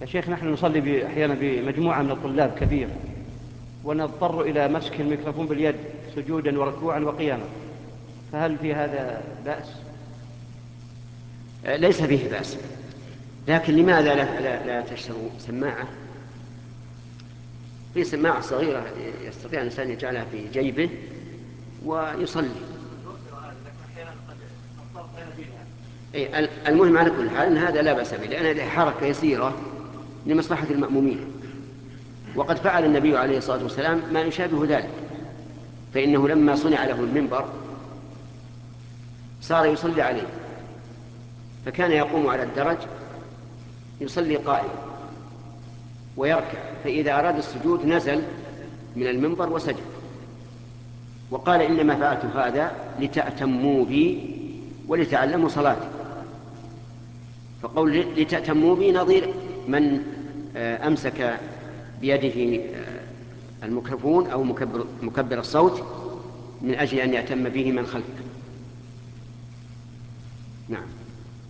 يا شيخ، نحن نصلي أحيانا بمجموعة من الطلاب كبير، ونضطر إلى مسك الميكروفون باليد سجودا وركوعا وقياما، فهل في هذا بأس؟ ليس فيه بأس، لكن لماذا لا تشتروا سماعة؟ في سماعة صغيرة يستطيع الإنسان يجعلها في جيبه ويصلي. المهم على كل حال أن هذا لا بأس به، لأن هذه حركة يسيرة لمصلحة المأمومين، وقد فعل النبي عليه الصلاة والسلام ما يشابه ذلك، فإنه لما صنع له المنبر صار يصلي عليه، فكان يقوم على الدرج يصلي قائما ويركع، فإذا أراد السجود نزل من المنبر وسجد، وقال إنما فعلت هذا لتأتموا بي ولتعلموا صلاتي. فقول لتأتموا بي نظير من أمسك بيده الميكروفون أو مكبر الصوت من أجل أن يأتم به من خلفه. نعم.